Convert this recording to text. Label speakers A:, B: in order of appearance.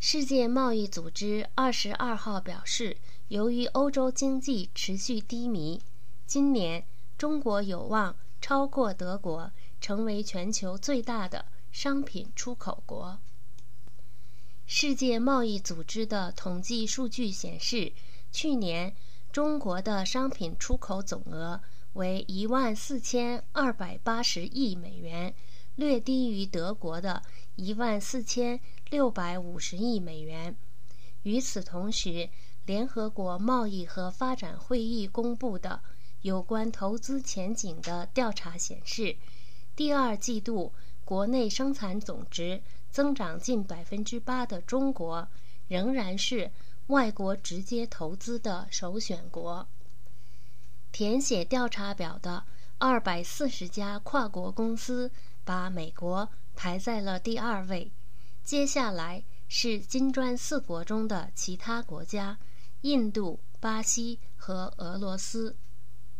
A: 世界贸易组织22号表示，由于欧洲经济持续低迷，今年中国有望超过德国，成为全球最大的商品出口国。世界贸易组织的统计数据显示，去年中国的商品出口总额为14,280亿美元，略低于德国的14,650亿美元。与此同时，联合国贸易和发展会议公布的有关投资前景的调查显示，第二季度国内生产总值增长近8%的中国，仍然是外国直接投资的首选国。填写调查表的240家跨国公司把美国排在了第2位，接下来是金砖4国中的其他国家，印度、巴西和俄罗斯。